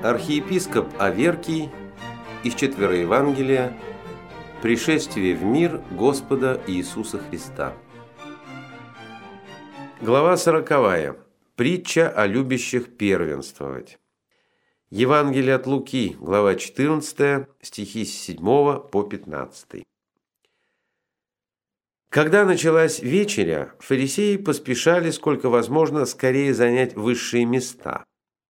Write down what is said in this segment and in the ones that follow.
Архиепископ Аверкий из Четверо Евангелия. Пришествие в мир Господа Иисуса Христа. Глава 40. Притча о любящих первенствовать. Евангелие от Луки, глава 14, стихи с 7 по 15. Когда началась вечеря, фарисеи поспешали, сколько возможно, скорее занять высшие места.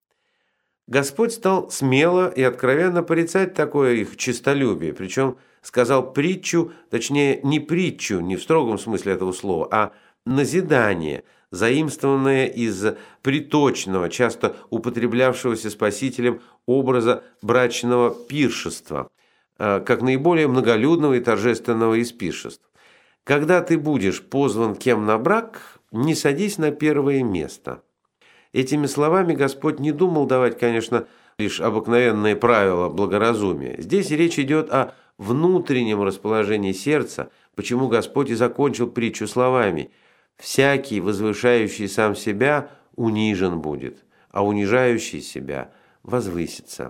Господь стал смело и откровенно порицать такое их честолюбие, причем сказал притчу, точнее не притчу, не в строгом смысле этого слова, а назидание, заимствованное из приточного, часто употреблявшегося Спасителем образа брачного пиршества, как наиболее многолюдного и торжественного из пиршеств. Когда ты будешь позван кем на брак, не садись на первое место. Этими словами Господь не думал давать, конечно, лишь обыкновенные правила благоразумия. Здесь речь идет о внутреннем расположении сердца, почему Господь и закончил притчу словами: «Всякий, возвышающий сам себя, унижен будет, а унижающий себя возвысится».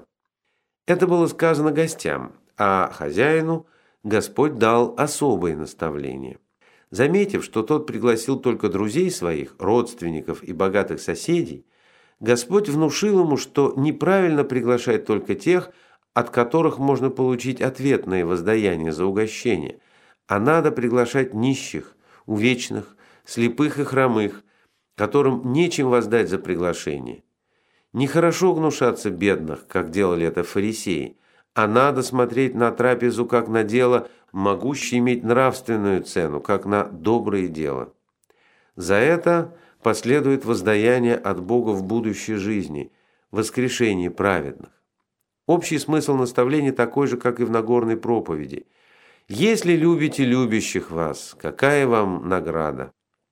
Это было сказано гостям, а хозяину Господь дал особые наставления. Заметив, что тот пригласил только друзей своих, родственников и богатых соседей, Господь внушил ему, что неправильно приглашать только тех, от которых можно получить ответное воздаяние за угощение, а надо приглашать нищих, увечных, слепых и хромых, которым нечем воздать за приглашение. Нехорошо гнушаться бедных, как делали это фарисеи, а надо смотреть на трапезу как на дело, могущее иметь нравственную цену, как на доброе дело. За это последует воздаяние от Бога в будущей жизни, воскрешение праведных. Общий смысл наставления такой же, как и в Нагорной проповеди. «Если любите любящих вас, какая вам награда?»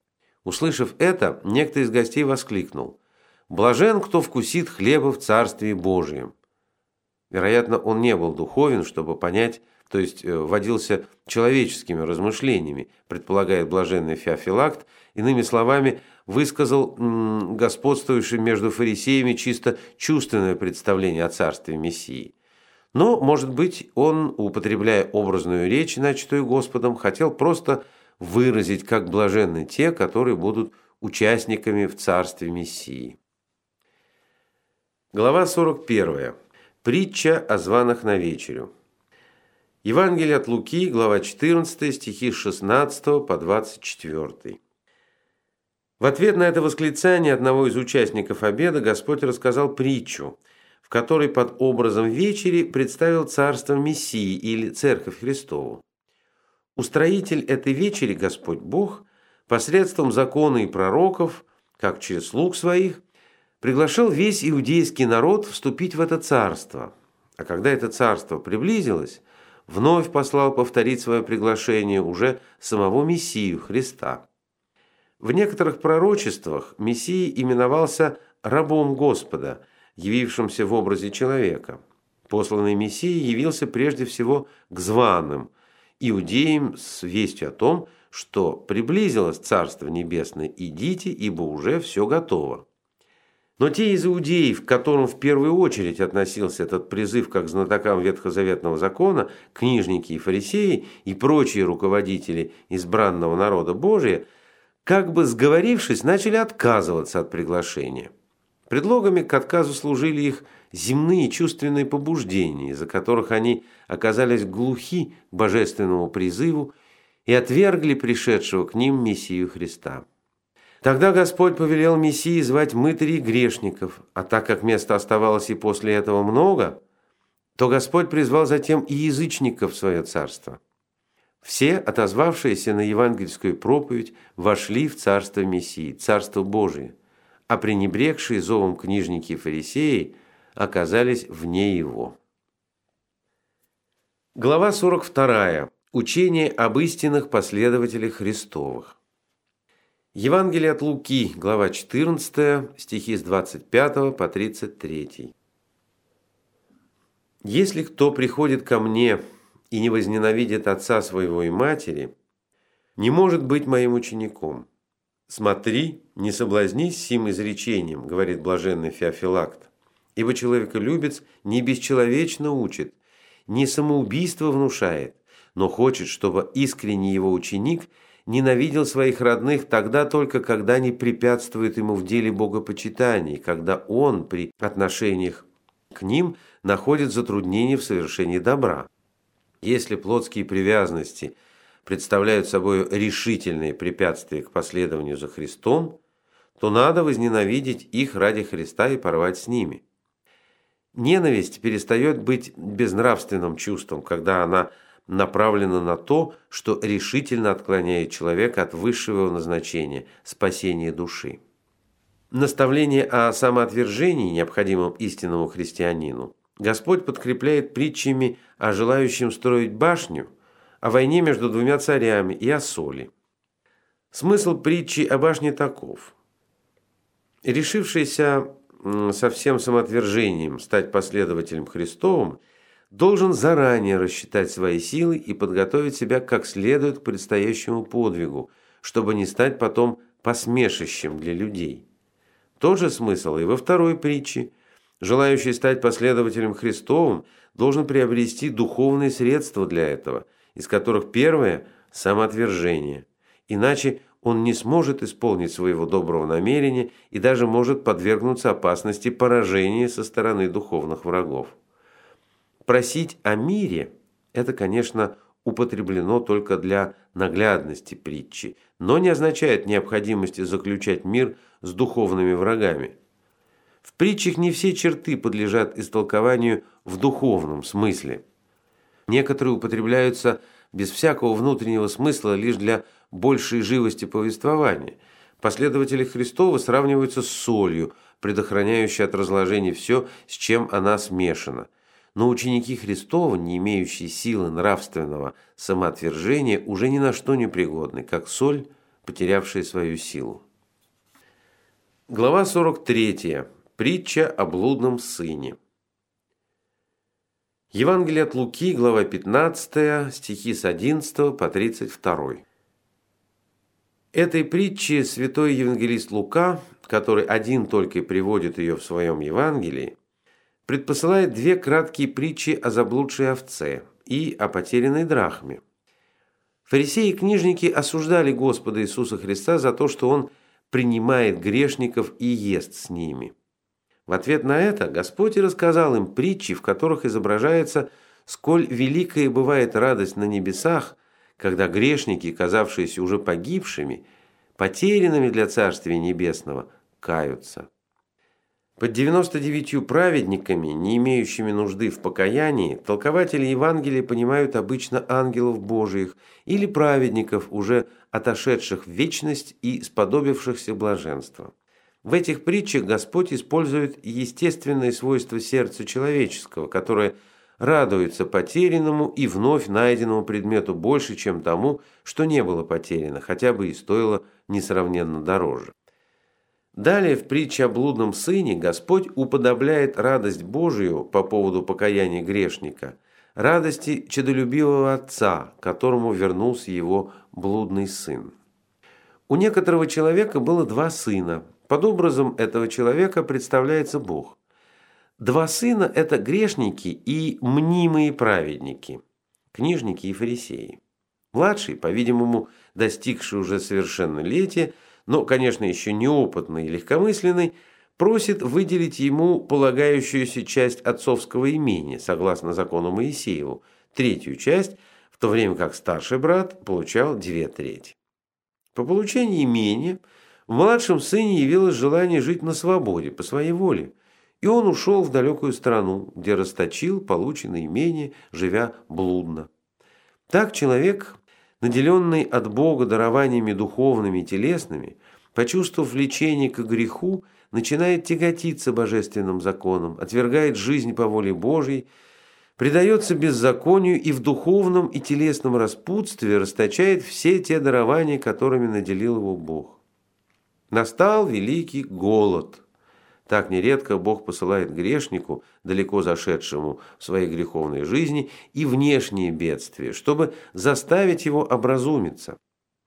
Услышав это, некто из гостей воскликнул: «Блажен, кто вкусит хлеба в Царстве Божьем». Вероятно, он не был духовен, чтобы понять, то есть водился человеческими размышлениями, предполагает блаженный Феофилакт, иными словами, высказал господствующим между фарисеями чисто чувственное представление о царстве Мессии. Но, может быть, он, употребляя образную речь, начатую Господом, хотел просто выразить, как блаженны те, которые будут участниками в царстве Мессии. Глава 41. Притча о званых на вечерю. Евангелие от Луки, глава 14, стихи с 16 по 24. В ответ на это восклицание одного из участников обеда Господь рассказал притчу, в которой под образом вечери представил царство Мессии или Церковь Христову. Устроитель этой вечери, Господь Бог, посредством закона и пророков, как через слуг своих, приглашал весь иудейский народ вступить в это царство. А когда это царство приблизилось, вновь послал повторить свое приглашение уже самого Мессию Христа. В некоторых пророчествах Мессия именовался рабом Господа, явившимся в образе человека. Посланный Мессия явился прежде всего к званым, иудеям с вестью о том, что приблизилось Царство Небесное, идите, ибо уже все готово. Но те из иудеев, к которым в первую очередь относился этот призыв как знатокам ветхозаветного закона, книжники и фарисеи и прочие руководители избранного народа Божия, как бы сговорившись, начали отказываться от приглашения. Предлогами к отказу служили их земные чувственные побуждения, из-за которых они оказались глухи к божественному призыву и отвергли пришедшего к ним Мессию Христа. Тогда Господь повелел Мессии звать мытарей и грешников, а так как места оставалось и после этого много, то Господь призвал затем и язычников в свое царство. Все, отозвавшиеся на евангельскую проповедь, вошли в царство Мессии, царство Божие, а пренебрегшие зовом книжники и фарисеи оказались вне его. Глава 42. Учение об истинных последователях Христовых. Евангелие от Луки, глава 14, стихи с 25 по 33. «Если кто приходит ко мне и не возненавидит отца своего и матери, не может быть моим учеником. Смотри, не соблазнись сим изречением, говорит блаженный Феофилакт, Ибо человеколюбец не бесчеловечно учит, не самоубийство внушает, но хочет, чтобы искренний его ученик ненавидел своих родных тогда только, когда они препятствуют ему в деле богопочитания, когда он при отношениях к ним находит затруднения в совершении добра. Если плотские привязанности представляют собой решительные препятствия к последованию за Христом, то надо возненавидеть их ради Христа и порвать с ними. Ненависть перестает быть безнравственным чувством, когда она направлена на то, что решительно отклоняет человека от высшего назначения – спасения души. Наставление о самоотвержении, необходимом истинному христианину, Господь подкрепляет притчами о желающем строить башню, о войне между двумя царями и о соли. Смысл притчи о башне таков. Решившийся со всем самоотвержением стать последователем Христовым должен заранее рассчитать свои силы и подготовить себя как следует к предстоящему подвигу, чтобы не стать потом посмешищем для людей. Тот же смысл и во второй притче. Желающий стать последователем Христовым должен приобрести духовные средства для этого, из которых первое – самоотвержение. Иначе он не сможет исполнить своего доброго намерения и даже может подвергнуться опасности поражения со стороны духовных врагов. Просить о мире – это, конечно, употреблено только для наглядности притчи, но не означает необходимости заключать мир с духовными врагами. В притчах не все черты подлежат истолкованию в духовном смысле. Некоторые употребляются без всякого внутреннего смысла лишь для большей живости повествования. Последователи Христовы сравниваются с солью, предохраняющей от разложения все, с чем она смешана. Но ученики Христова, не имеющие силы нравственного самоотвержения, уже ни на что не пригодны, как соль, потерявшая свою силу. Глава 43. Притча о блудном сыне. Евангелие от Луки, глава 15, стихи с 11 по 32. Этой притчи святой евангелист Лука, который один только и приводит ее в своем Евангелии, предпосылает две краткие притчи о заблудшей овце и о потерянной драхме. Фарисеи и книжники осуждали Господа Иисуса Христа за то, что Он принимает грешников и ест с ними. В ответ на это Господь и рассказал им притчи, в которых изображается, сколь великая бывает радость на небесах, когда грешники, казавшиеся уже погибшими, потерянными для Царствия Небесного, каются. Под 99 праведниками, не имеющими нужды в покаянии, толкователи Евангелия понимают обычно ангелов Божиих или праведников, уже отошедших в вечность и сподобившихся блаженства. В этих притчах Господь использует естественные свойства сердца человеческого, которое радуется потерянному и вновь найденному предмету больше, чем тому, что не было потеряно, хотя бы и стоило несравненно дороже. Далее в притче о блудном сыне Господь уподобляет радость Божию по поводу покаяния грешника радости чадолюбивого отца, которому вернулся его блудный сын. У некоторого человека было два сына. Под образом этого человека представляется Бог. Два сына – это грешники и мнимые праведники, книжники и фарисеи. Младший, по-видимому, достигший уже совершеннолетия, но, конечно, еще неопытный и легкомысленный, просит выделить ему полагающуюся часть отцовского имения, согласно закону Моисееву, третью часть, в то время как старший брат получал 2/3. По получении имения в младшем сыне явилось желание жить на свободе, по своей воле, и он ушел в далекую страну, где расточил полученное имение, живя блудно. Так человек, наделенный от Бога дарованиями духовными и телесными, почувствовав влечение к греху, начинает тяготиться божественным законом, отвергает жизнь по воле Божьей, предается беззаконию и в духовном и телесном распутстве расточает все те дарования, которыми наделил его Бог. Настал великий голод. Так нередко Бог посылает грешнику, далеко зашедшему в своей греховной жизни, и внешние бедствия, чтобы заставить его образумиться.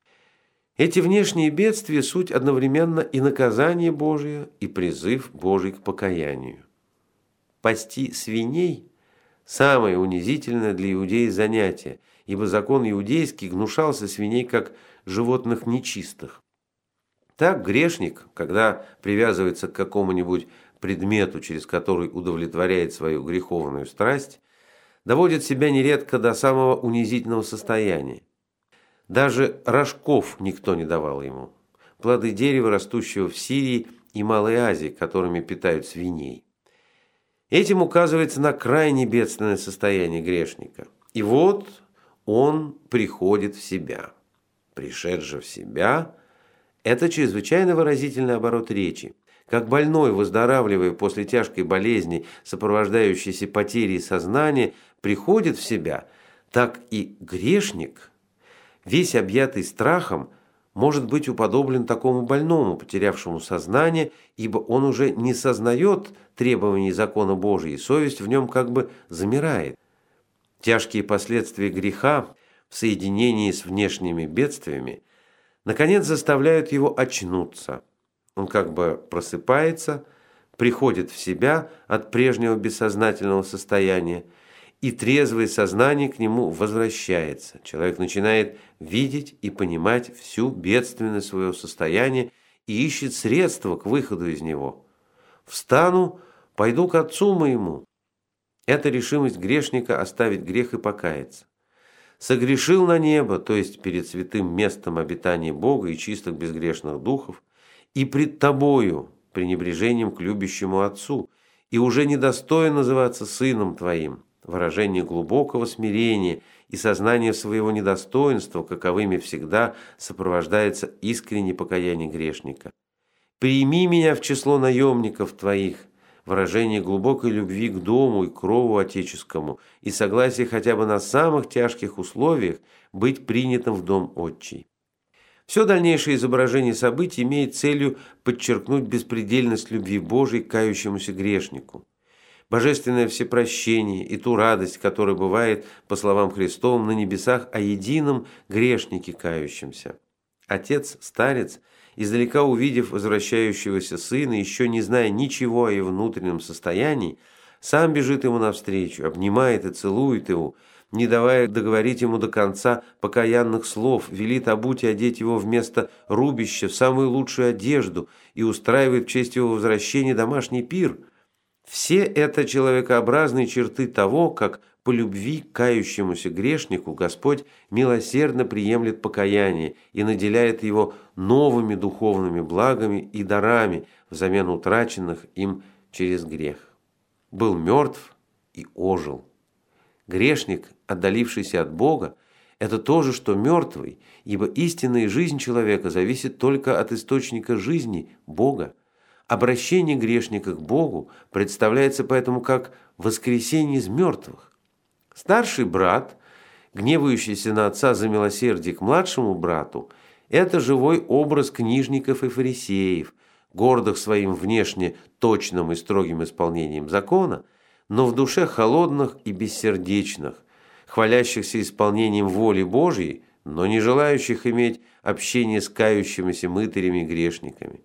Эти внешние бедствия – суть одновременно и наказание Божие, и призыв Божий к покаянию. пасти свиней – самое унизительное для иудеев занятие, ибо закон иудейский гнушался свиней как животных нечистых. Так грешник, когда привязывается к какому-нибудь предмету, через который удовлетворяет свою греховную страсть, доводит себя нередко до самого унизительного состояния. Даже рожков никто не давал ему. Плоды дерева, растущего в Сирии и Малой Азии, которыми питают свиней. Этим указывается на крайне бедственное состояние грешника. И вот он приходит в себя. Пришед же в себя – это чрезвычайно выразительный оборот речи. Как больной, выздоравливая после тяжкой болезни, сопровождающейся потерей сознания, приходит в себя, так и грешник, весь объятый страхом, может быть уподоблен такому больному, потерявшему сознание, ибо он уже не сознает требований закона Божия, и совесть в нем как бы замирает. Тяжкие последствия греха в соединении с внешними бедствиями наконец заставляют его очнуться. Он как бы просыпается, приходит в себя от прежнего бессознательного состояния, и трезвое сознание к нему возвращается. Человек начинает видеть и понимать всю бедственность своего состояния и ищет средства к выходу из него. «Встану, пойду к отцу моему». Это решимость грешника оставить грех и покаяться. «Согрешил на небо», то есть перед святым местом обитания Бога и чистых безгрешных духов, и пред тобою, пренебрежением к любящему Отцу, и уже недостоин называться сыном твоим, выражение глубокого смирения и сознания своего недостоинства, каковыми всегда сопровождается искреннее покаяние грешника. «Прими меня в число наемников твоих», выражение глубокой любви к дому и крову отеческому и согласие хотя бы на самых тяжких условиях быть принятым в дом отчий. Все дальнейшее изображение событий имеет целью подчеркнуть беспредельность любви Божией к кающемуся грешнику, божественное всепрощение и ту радость, которая бывает, по словам Христовым, на небесах о едином грешнике кающемся. Отец-старец, издалека увидев возвращающегося сына, еще не зная ничего о его внутреннем состоянии, сам бежит ему навстречу, обнимает и целует его, не давая договорить ему до конца покаянных слов, велит обуть и одеть его вместо рубища в самую лучшую одежду и устраивает в честь его возвращения домашний пир. Все это человекообразные черты того, как по любви к кающемуся грешнику Господь милосердно приемлет покаяние и наделяет его новыми духовными благами и дарами взамен утраченных им через грех. Был мертв и ожил. Грешник, отдалившийся от Бога, это то же, что мертвый, ибо истинная жизнь человека зависит только от источника жизни Бога. Обращение грешника к Богу представляется поэтому как воскресение из мертвых. Старший брат, гневающийся на отца за милосердие к младшему брату, это живой образ книжников и фарисеев, гордых своим внешне точным и строгим исполнением закона, но в душе холодных и бессердечных, хвалящихся исполнением воли Божьей, но не желающих иметь общение с кающимися мытарями и грешниками.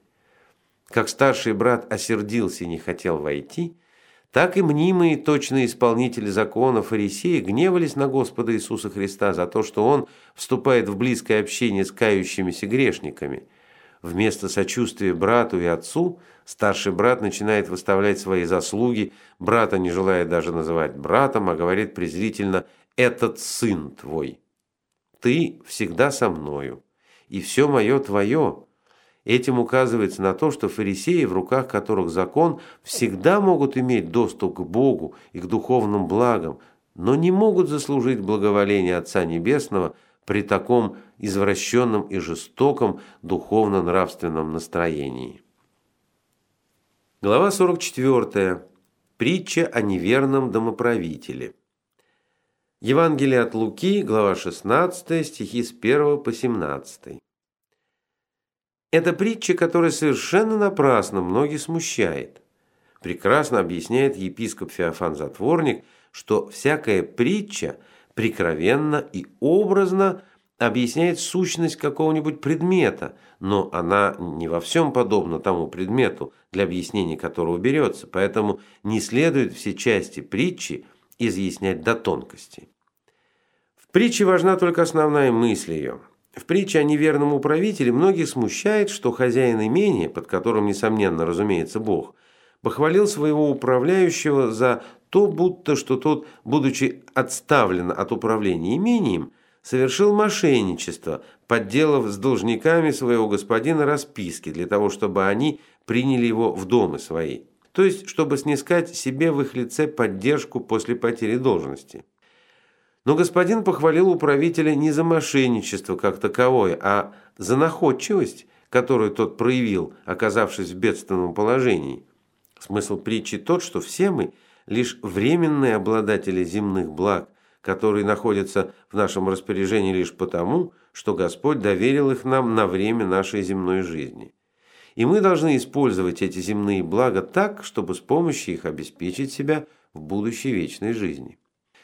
Как старший брат осердился и не хотел войти, так и мнимые точные исполнители закона фарисеи гневались на Господа Иисуса Христа за то, что Он вступает в близкое общение с кающимися грешниками. Вместо сочувствия брату и отцу старший брат начинает выставлять свои заслуги, брата не желает даже называть братом, а говорит презрительно «этот сын твой». «Ты всегда со мною, и все мое твое». Этим указывается на то, что фарисеи, в руках которых закон, всегда могут иметь доступ к Богу и к духовным благам, но не могут заслужить благоволение Отца Небесного при таком извращенном и жестоком духовно-нравственном настроении. Глава 44. Притча о неверном домоправителе. Евангелие от Луки, глава 16, стихи с 1 по 17. Это притча, которая совершенно напрасно многих смущает. Прекрасно объясняет епископ Феофан Затворник, что всякая притча прикровенно и образно объясняет сущность какого-нибудь предмета, но она не во всем подобна тому предмету, для объяснения которого берется, поэтому не следует все части притчи изъяснять до тонкости. В притче важна только основная мысль ее. В притче о неверном управителе многих смущает, что хозяин имения, под которым, несомненно, разумеется, Бог, похвалил своего управляющего за то, будто что тот, будучи отставлен от управления имением, совершил мошенничество, подделав с должниками своего господина расписки для того, чтобы они приняли его в дома свои, то есть чтобы снискать себе в их лице поддержку после потери должности. Но господин похвалил управителя не за мошенничество как таковое, а за находчивость, которую тот проявил, оказавшись в бедственном положении. Смысл притчи тот, что все мы лишь временные обладатели земных благ, которые находятся в нашем распоряжении лишь потому, что Господь доверил их нам на время нашей земной жизни. И мы должны использовать эти земные блага так, чтобы с помощью их обеспечить себя в будущей вечной жизни.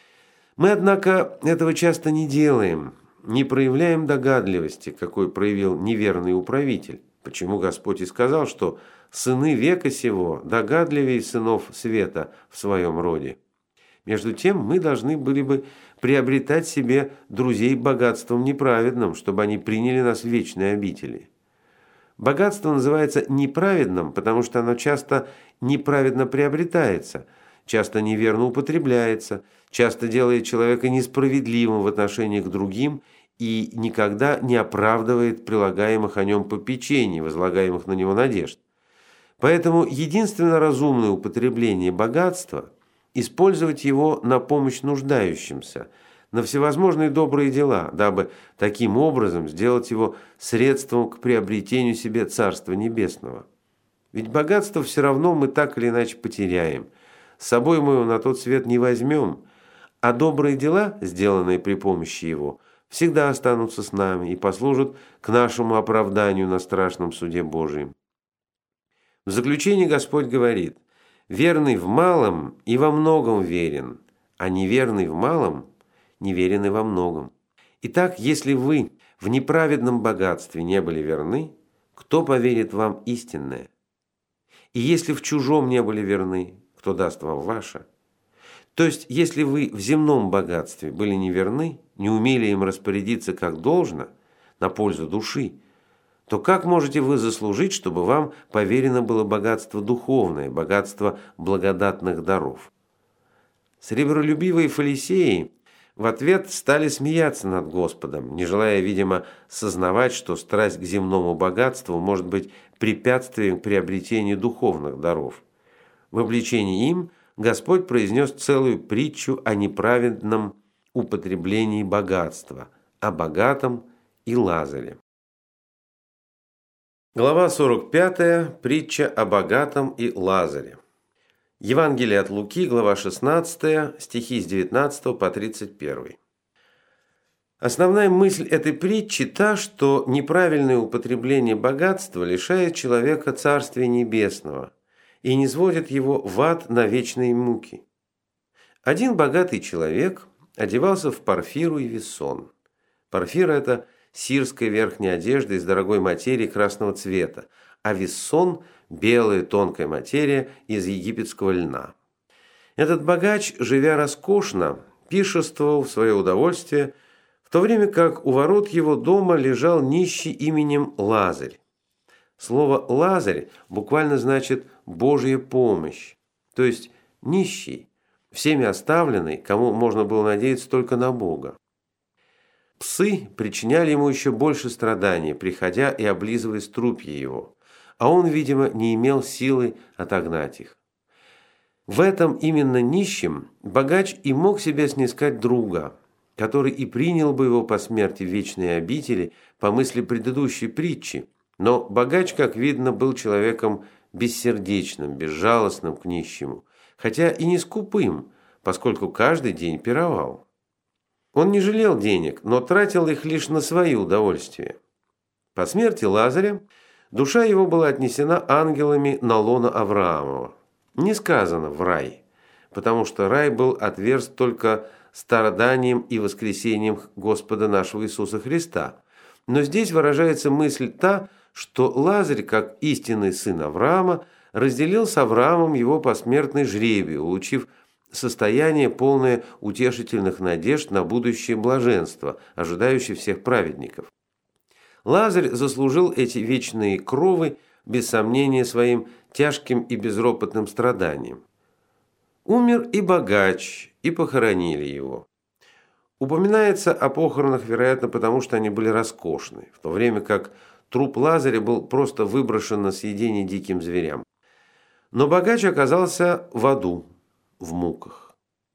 Мы, однако, этого часто не делаем, не проявляем догадливости, какой проявил неверный управитель. Почему Господь и сказал, что сыны века сего догадливее сынов света в своем роде. Между тем мы должны были бы приобретать себе друзей богатством неправедным, чтобы они приняли нас в вечные обители. Богатство называется неправедным, потому что оно часто неправедно приобретается, часто неверно употребляется, часто делает человека несправедливым в отношении к другим и никогда не оправдывает прилагаемых о нем попечений, возлагаемых на него надежд. Поэтому единственно разумное употребление богатства – использовать его на помощь нуждающимся, на всевозможные добрые дела, дабы таким образом сделать его средством к приобретению себе Царства Небесного. Ведь богатство все равно мы так или иначе потеряем, с собой мы его на тот свет не возьмем, а добрые дела, сделанные при помощи его, всегда останутся с нами и послужат к нашему оправданию на страшном суде Божьем. В заключение Господь говорит: «Верный в малом и во многом верен, а неверный в малом неверен и во многом». Итак, если вы в неправедном богатстве не были верны, кто поверит вам истинное? И если в чужом не были верны, кто даст вам ваше? То есть, если вы в земном богатстве были неверны, не умели им распорядиться как должно, на пользу души, то как можете вы заслужить, чтобы вам поверено было богатство духовное, богатство благодатных даров? Сребролюбивые фарисеи в ответ стали смеяться над Господом, не желая, видимо, сознавать, что страсть к земному богатству может быть препятствием к приобретению духовных даров. В обличении им Господь произнес целую притчу о неправедном употреблении богатства, о богатом и Лазаре. Глава 45. Притча о богатом и Лазаре. Евангелие от Луки, глава 16, стихи с 19 по 31. Основная мысль этой притчи та, что неправильное употребление богатства лишает человека Царствия Небесного и низводит его в ад на вечные муки. Один богатый человек одевался в парфиру и вессон. Парфира – это сирская верхняя одежда из дорогой материи красного цвета, а вессон – белая тонкая материя из египетского льна. Этот богач, живя роскошно, пиршествовал в свое удовольствие, в то время как у ворот его дома лежал нищий именем Лазарь. Слово «Лазарь» буквально значит «Божья помощь», то есть нищий, всеми оставленный, кому можно было надеяться только на Бога. Псы причиняли ему еще больше страданий, приходя и облизывая струпья его, а он, видимо, не имел силы отогнать их. В этом именно нищем богач и мог себе снискать друга, который и принял бы его по смерти в вечные обители по мысли предыдущей притчи, но богач, как видно, был человеком бессердечным, безжалостным к нищему, хотя и не скупым, поскольку каждый день пировал. Он не жалел денег, но тратил их лишь на свои удовольствия. По смерти Лазаря душа его была отнесена ангелами на лоно Авраамова. Не сказано «в рай», потому что рай был отверст только страданием и воскресением Господа нашего Иисуса Христа. Но здесь выражается мысль та, что Лазарь, как истинный сын Авраама, разделил с Авраамом его посмертный жребий, улучив состояние, полное утешительных надежд на будущее блаженство, ожидающее всех праведников. Лазарь заслужил эти вечные кровы, без сомнения, своим тяжким и безропотным страданием. Умер и богач, и похоронили его. Упоминается о похоронах, вероятно, потому что они были роскошны, в то время как труп Лазаря был просто выброшен на съедение диким зверям. Но богач оказался в аду, в муках.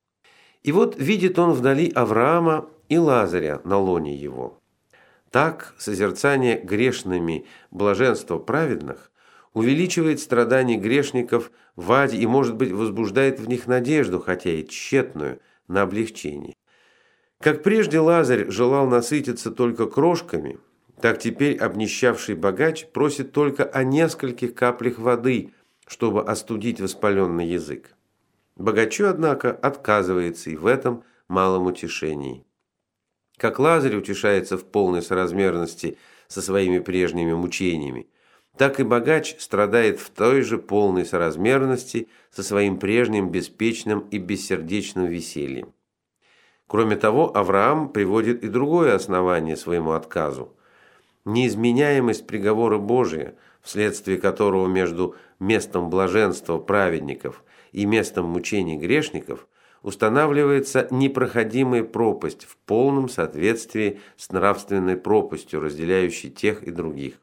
И вот видит он вдали Авраама и Лазаря на лоне его. Так созерцание грешными блаженства праведных увеличивает страдания грешников в аде и, может быть, возбуждает в них надежду, хотя и тщетную, на облегчение. Как прежде Лазарь желал насытиться только крошками, так теперь обнищавший богач просит только о нескольких каплях воды, чтобы остудить воспаленный язык. Богачу, однако, отказывается и в этом малом утешении. Как Лазарь утешается в полной соразмерности со своими прежними мучениями, так и богач страдает в той же полной соразмерности со своим прежним беспечным и бессердечным весельем. Кроме того, Авраам приводит и другое основание своему отказу – неизменяемость приговора Божия, вследствие которого между местом блаженства праведников и местом мучений грешников устанавливается непроходимая пропасть в полном соответствии с нравственной пропастью, разделяющей тех и других.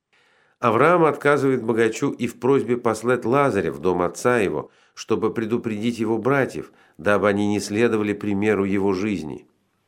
Авраам отказывает богачу и в просьбе послать Лазаря в дом отца его, чтобы предупредить его братьев, дабы они не следовали примеру его жизни.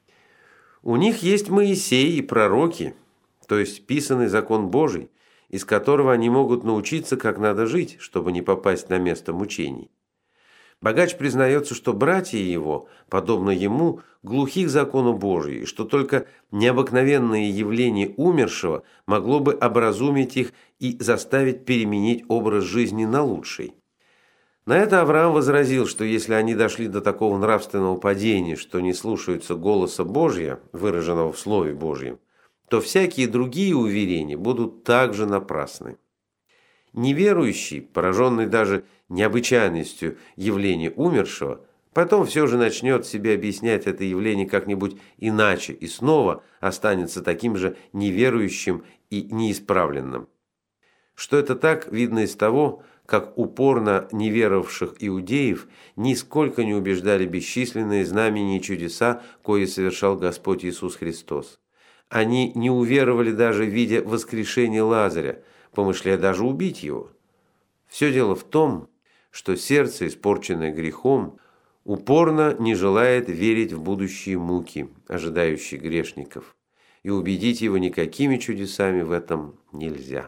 У них есть Моисей и пророки, то есть писанный закон Божий, из которого они могут научиться, как надо жить, чтобы не попасть на место мучений. Богач признается, что братья его, подобно ему, глухи к закону Божию, и что только необыкновенное явление умершего могло бы образумить их и заставить переменить образ жизни на лучший. На это Авраам возразил, что если они дошли до такого нравственного падения, что не слушаются голоса Божия, выраженного в Слове Божьем, то всякие другие уверения будут также напрасны. Неверующий, пораженный даже необычайностью явления умершего, потом все же начнет себе объяснять это явление как-нибудь иначе и снова останется таким же неверующим и неисправленным. Что это так, видно из того, как упорно неверовавших иудеев нисколько не убеждали бесчисленные знамения и чудеса, кои совершал Господь Иисус Христос. Они не уверовали даже видя воскрешения Лазаря, помышляя даже убить его. Все дело в том, что сердце, испорченное грехом, упорно не желает верить в будущие муки, ожидающие грешников, и убедить его никакими чудесами в этом нельзя.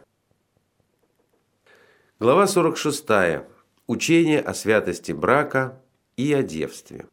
Глава 46. Учение о святости брака и о девстве.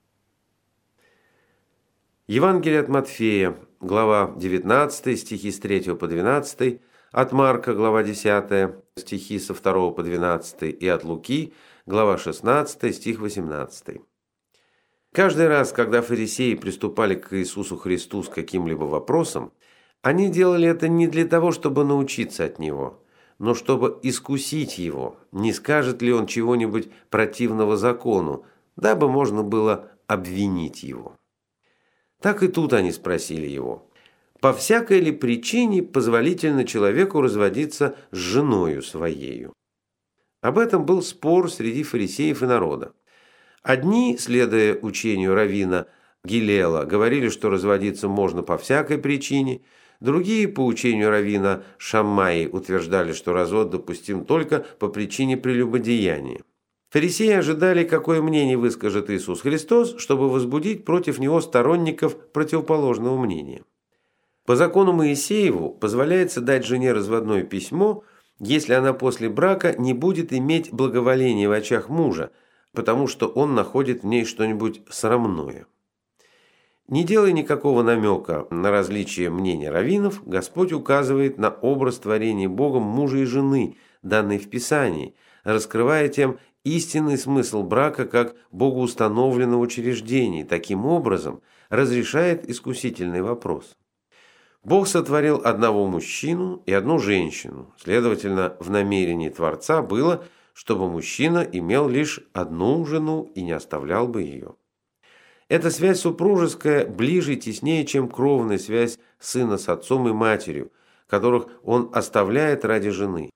Евангелие от Матфея, глава 19, стихи с 3 по 12, от Марка, глава 10, стихи со 2 по 12, и от Луки, глава 16, стих 18. Каждый раз, когда фарисеи приступали к Иисусу Христу с каким-либо вопросом, они делали это не для того, чтобы научиться от Него, но чтобы искусить Его, не скажет ли Он чего-нибудь противного закону, дабы можно было обвинить Его. Так и тут они спросили Его: по всякой ли причине позволительно человеку разводиться с женою своею? Об этом был спор среди фарисеев и народа. Одни, следуя учению раввина Гилела, говорили, что разводиться можно по всякой причине, другие, по учению раввина Шаммаи, утверждали, что развод допустим только по причине прелюбодеяния. Фарисеи ожидали, какое мнение выскажет Иисус Христос, чтобы возбудить против Него сторонников противоположного мнения. По закону Моисееву позволяется дать жене разводное письмо, если она после брака не будет иметь благоволения в очах мужа, потому что он находит в ней что-нибудь срамное. Не делая никакого намека на различие мнений раввинов, Господь указывает на образ творения Богом мужа и жены, данный в Писании, раскрывая тем истинный смысл брака как богоустановленного учреждения, таким образом разрешает искусительный вопрос. Бог сотворил одного мужчину и одну женщину, следовательно, в намерении Творца было, чтобы мужчина имел лишь одну жену и не оставлял бы ее. Эта связь супружеская ближе и теснее, чем кровная связь сына с отцом и матерью, которых он оставляет ради жены.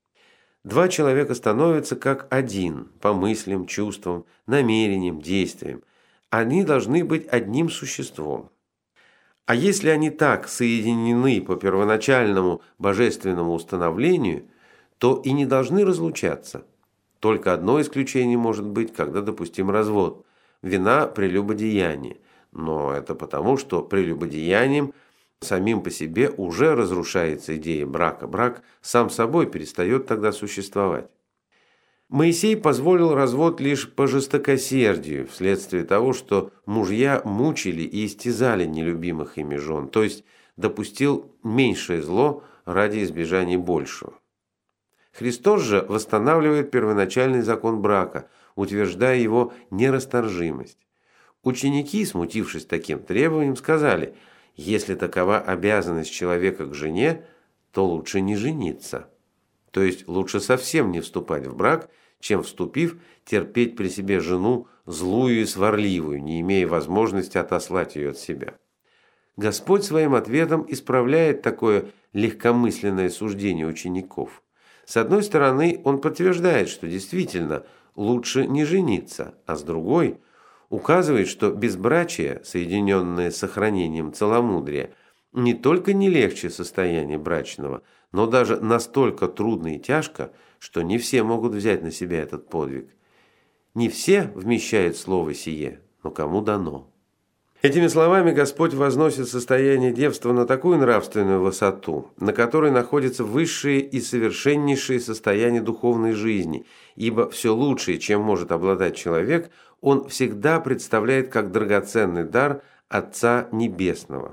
Два человека становятся как один по мыслям, чувствам, намерениям, действиям. Они должны быть одним существом. А если они так соединены по первоначальному божественному установлению, то и не должны разлучаться. Только одно исключение может быть, когда допустим развод – вина прелюбодеяния. Но это потому, что прелюбодеянием самим по себе уже разрушается идея брака. Брак сам собой перестает тогда существовать. Моисей позволил развод лишь по жестокосердию, вследствие того, что мужья мучили и истязали нелюбимых ими жен, то есть допустил меньшее зло ради избежания большего. Христос же восстанавливает первоначальный закон брака, утверждая его нерасторжимость. Ученики, смутившись таким требованием, сказали: «Если такова обязанность человека к жене, то лучше не жениться». То есть лучше совсем не вступать в брак, чем, вступив, терпеть при себе жену злую и сварливую, не имея возможности отослать ее от себя. Господь своим ответом исправляет такое легкомысленное суждение учеников. С одной стороны, он подтверждает, что действительно лучше не жениться, а с другой указывает, что безбрачие, соединенное с сохранением целомудрия, не только не легче состояния брачного, но даже настолько трудно и тяжко, что не все могут взять на себя этот подвиг. Не все вмещают слово сие, но кому дано. Этими словами Господь возносит состояние девства на такую нравственную высоту, на которой находятся высшие и совершеннейшие состояния духовной жизни, ибо все лучшее, чем может обладать человек, он всегда представляет как драгоценный дар Отца Небесного.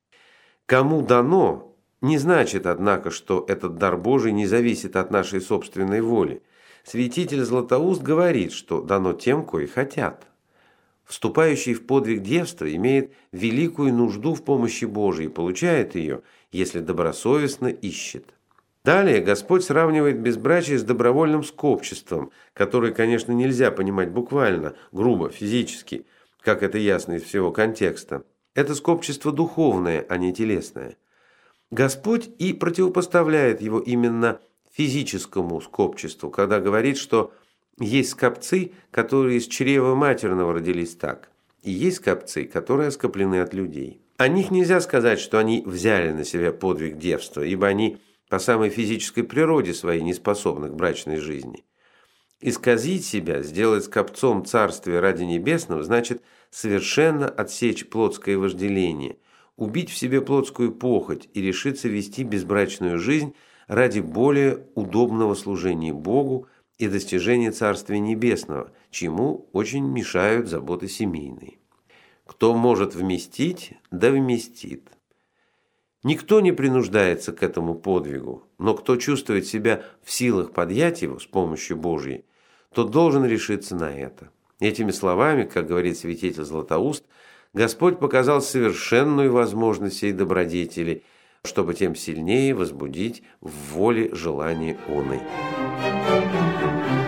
Кому дано, не значит, однако, что этот дар Божий не зависит от нашей собственной воли. Святитель Златоуст говорит, что дано тем, кои хотят. Вступающий в подвиг девства имеет великую нужду в помощи Божией и получает ее, если добросовестно ищет. Далее Господь сравнивает безбрачие с добровольным скопчеством, которое, конечно, нельзя понимать буквально, грубо, физически, как это ясно из всего контекста. Это скопчество духовное, а не телесное. Господь и противопоставляет его именно физическому скопчеству, когда говорит, что есть скопцы, которые из чрева матерного родились так, и есть скопцы, которые оскоплены от людей. О них нельзя сказать, что они взяли на себя подвиг девства, ибо они по самой физической природе своей не способны к брачной жизни. Исказить себя, сделать скопцом царствия ради небесного, значит совершенно отсечь плотское вожделение, убить в себе плотскую похоть и решиться вести безбрачную жизнь ради более удобного служения Богу и достижения Царствия Небесного, чему очень мешают заботы семейные. Кто может вместить, да вместит. Никто не принуждается к этому подвигу, но кто чувствует себя в силах поднять его с помощью Божьей, тот должен решиться на это. Этими словами, как говорит святитель Златоуст, Господь показал совершенную возможность сей добродетели, чтобы тем сильнее возбудить в воле желание оной.